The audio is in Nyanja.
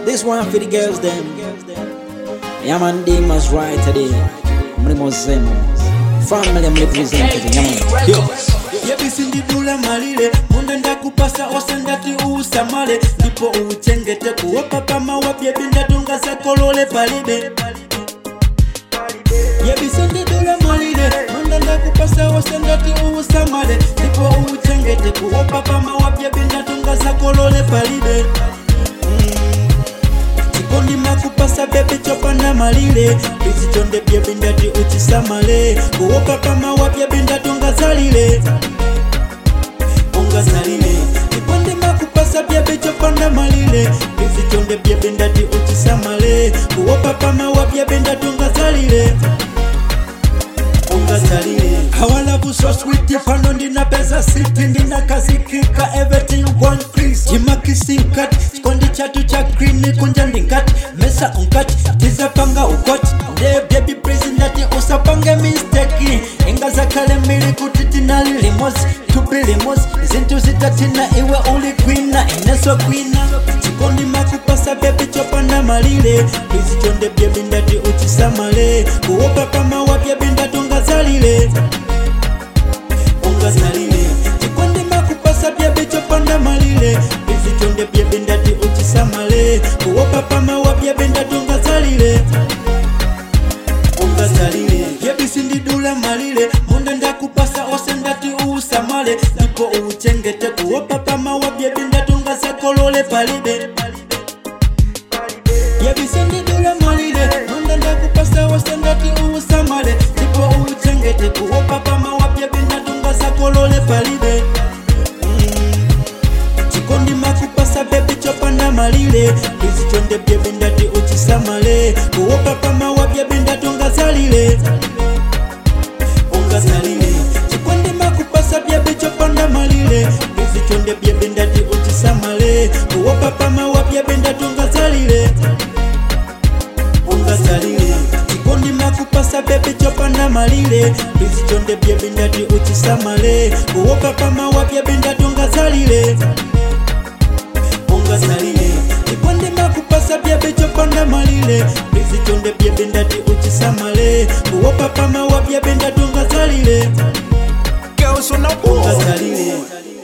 This one for the girls them. Yeah man, they must ride today. Mlimozemo. Family I'm representing. Yeah man. Yo. Yebisindi dula malile Munda kupasa osandati usamale Nipo uchengete kuwa papa mawapye binda dunga sa kolole palibe Yebisindi dula malile Munda kupasa osandati usamale Nipo uchengete kuwa papa mawapye binda dunga sa kolole palibe Chikondi makupasa bebe chopa na malile Bizi chonde bie bindati uchisamale Kuwa papa mawapye binda dunga zalile Chikondi makupasa bie becho panda malile Bizi chonde bie bindati uchisamale Kuwa papa mawapye binda dunga zalile Hawala so sweet ifano ndina pesa siti ndina kazi kika everything you want please Jima kissing cut Skondi chatu cha green kunja ndinkat Mesa unkat Tiza panga ukot Baby prison dati usapange mistake Inga za kale mili kutitina limos Tupi limos Zintu zitatina iwe uli queen na ineso queen Chikondi makupasa baby chopa na malile Bizi chonde bie bindati uchisamale Kuwa papa mawapye bindati ungazalile Chikondi makupasa bie becho panda malile Bizi chonde bie bindati uchisamale Kuwa papa mawapye bindati ungazalile Yebisindi dula malile Munda ndakupasa osendati usamale Nipo uchengete kuwa papa mawapye bindati ungazakolole palibe Yebisindi dula malile Munda ndakupasa osendati usamale Nipo uchengete kuwa papa mawapye bindati ungazakolole palibe Chikondi makupasa bebe chopa na malile Bizi chonde bie bindati uchisamale Kuwa papa mawapye bindati ungazalile Chikondi makupasa bie becho panda malile Bizi chonde bie bindati uchisamale Kuwa papa mawapye bindati ungazalile Chikondi makupasa bebe chopa na malile Bizi chonde bie bindati uchisamale Kuwa papa mawapye bindati ungazalile Chikondi makupasa bie becho panda malile Bizi chonde bie bindati uchisamale Kuwa papa mawapye bindati ungazalile Girls on the wall.